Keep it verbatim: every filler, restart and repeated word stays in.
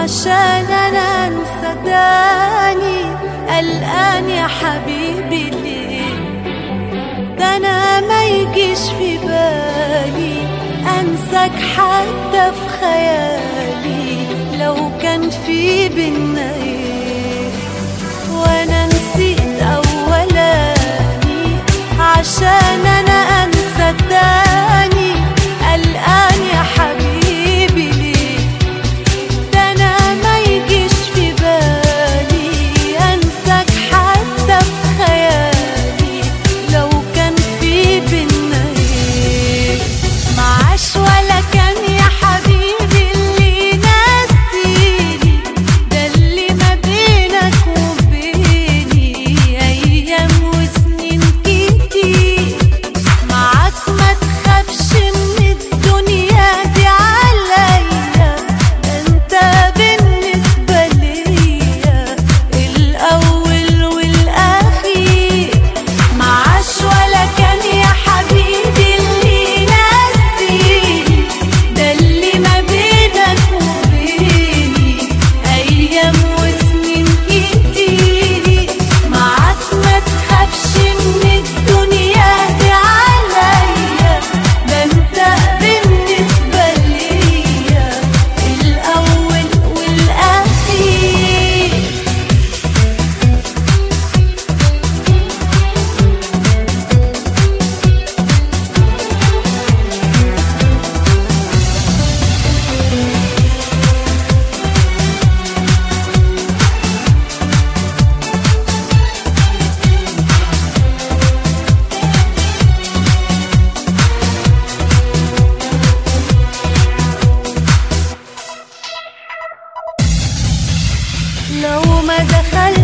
عشان انا انسى تاني. قلقان يا حبيبي ليه؟ ده انا ما يجيش في بالي انساك حتى في خيالي لو كان في بينا ايه. وانا نسيت اولاني عشان انا انسى تاني. قلقان يا حبيبي ليه؟ ده انا ما يجيش في بالي انساك حتى في خيالي لو كان في بينا ايه. معاش ولا كان يا حبيبي اللي ناسيني، ده اللي ما بينك وبيني ايام وسنين كتير. معاك ما تخافش من الدنيا دي عليا، انت بالنسبة ليا الاول والاخير. معاش ولا كان يا حبيبي اللي ناسيني، ده اللي ما بينك وبيني ايام وسنين كتير. معاك ما تخافش من الدنيا دي عليا، ده انت بالنسبة ليا الاول والاخير. لو ما دخلت